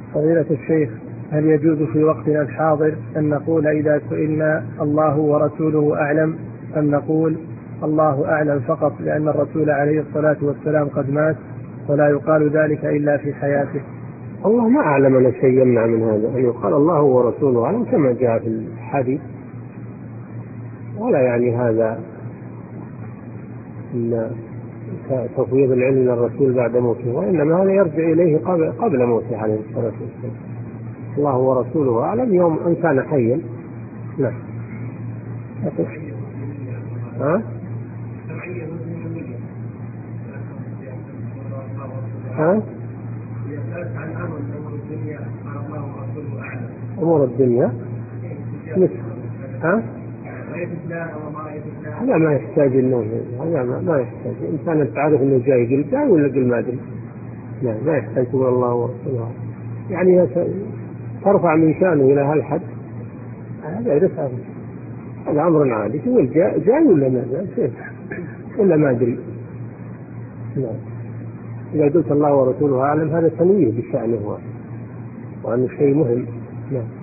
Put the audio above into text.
فضيلة الشيخ، هل يجوز في وقتنا الحاضر أن نقول إذا سئلنا الله ورسوله أعلم، أم نقول الله أعلم فقط لأن الرسول عليه الصلاة والسلام قد مات ولا يقال ذلك إلا في حياته؟ الله ما أعلمنا شيء يمنع من هذا، أن يقال الله ورسوله أعلم كما جاء في الحديث، ولا يعني هذا إن تفويض العلم للرسول بعد موته، وإنما هذا يرجع إليه قبل موته عليه الصلاة والسلام. الله ورسوله أعلم يوم أن كان حيا. نعم. ها؟ ها؟ أمور الدنيا مثل ها؟ لا ما يحتاج إنه ما يحتاج. إنسان أنت عارف إنه جاي قل جاي ولا قل ما أدري. لا ما يحتاج تقول الله ورسوله، يعني ترفع من شأنه إلى هالحد، هذا يرفع، هذا أمر عادي. تقول جاي ولا ما جاي ولا ما أدري. لا. إذا قلت الله ورسوله أعلم هذا تنويه بشأنه وأنه شيء مهم. لا.